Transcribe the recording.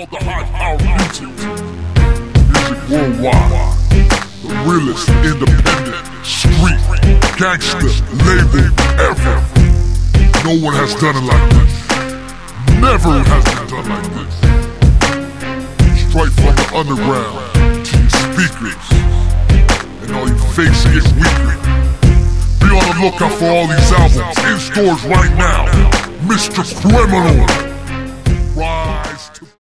called the High Power Music. Music worldwide. The realest, independent, street, gangster, label ever. No one has done it like this. Never has been done like this. Straight from the underground to your speakers. And all you fakes get weaker. Be on the lookout for all these albums in stores right now. Mr. Criminal.